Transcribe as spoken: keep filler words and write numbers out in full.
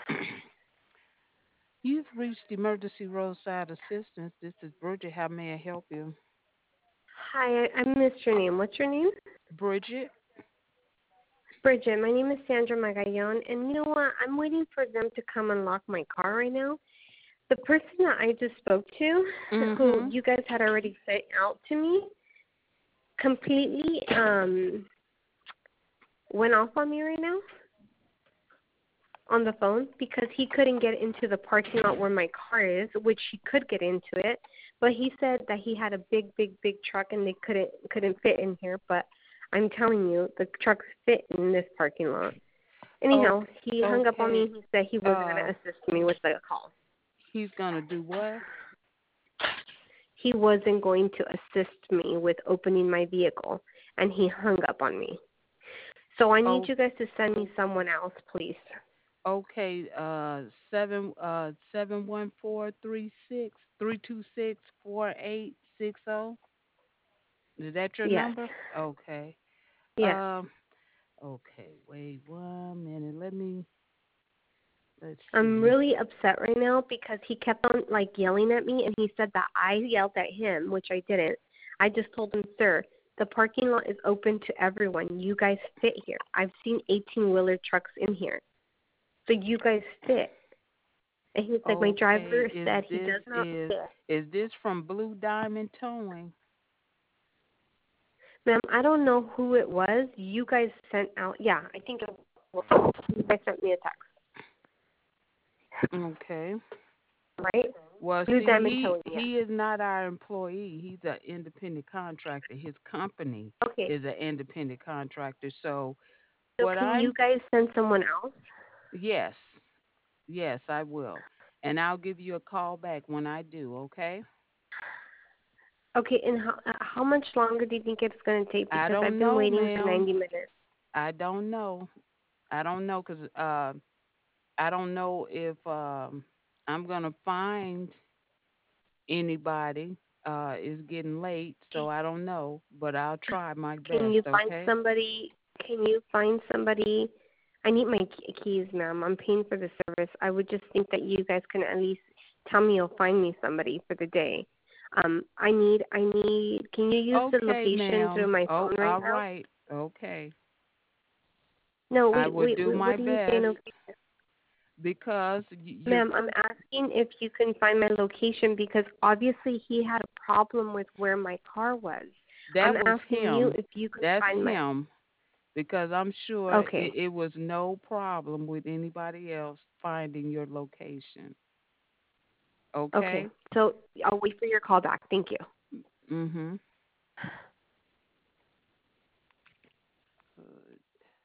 You've reached emergency roadside assistance. This is Bridget. How may I help you? Hi, I, I missed your name. What's your name? Bridget? Bridget. My name is Sandra Magallon, and you know what? I'm waiting for them to come unlock my car right now. The person that I just spoke to, who Mm-hmm. you guys had already sent out to me, completely um went off on me right now on the phone because he couldn't get into the parking lot where my car is, which he could get into it, but he said that he had a big, big, big truck and they couldn't couldn't fit in here. But I'm telling you, the trucks fit in this parking lot. Anyhow, Okay. he hung up on me Okay. and he said he was going Uh, to assist me with the call. he's gonna do what? He wasn't going to assist me with opening my vehicle, and he hung up on me. So I need Oh, you guys to send me someone else, please. okay. Uh, seven uh seven one four three six three two six four eight six zero. Is that your Yes. number? Okay. Yes. Um. Okay. Wait one minute. Let me. Let's I'm see. really upset right now because he kept on like yelling at me and he said that I yelled at him, which I didn't. I just told him, "Sir, the parking lot is open to everyone. You guys fit here. I've seen eighteen-wheeler trucks in here. So you guys fit." And he's like, "My Okay. driver Is said he this does not is fit." is this from Blue Diamond Towing? Ma'am, I don't know who it was. You guys sent out, yeah, I think it was, you guys sent me a text, Okay. right? Well, Blue see, Diamond he Towing, yes. he is not our employee. He's an independent contractor. His company Okay, is an independent contractor. So so what can you I'm guys send someone else? yes, yes, I will, and I'll give you a call back when I do. Okay? Okay, and how, uh, how much longer do you think it's going to take? I Because I've don't been know, waiting for ma'am. ninety minutes. I don't know. I don't know because uh, I don't know if um, I'm gonna find anybody. Uh, it's getting late, so I don't know, but I'll try my Can best. you find Okay? somebody? Can you find somebody? I need my key- keys, ma'am. I'm paying for the service. I would just think that you guys can at least tell me or find me somebody for the day. Um, I need, I need. Can you use the Okay, location through ma'am. my Oh, phone right all now? right. Okay. No, I wait, will wait, do wait. my What are you saying? best Okay, because y- you're ma'am, I'm per- asking if you can find my location because obviously he had a problem with where my car was. I'm that was asking you him. if you can That's find my. him because I'm sure it, Okay, it was no problem with anybody else finding your location. okay. Okay? So I'll wait for your call back. Thank you. Mhm.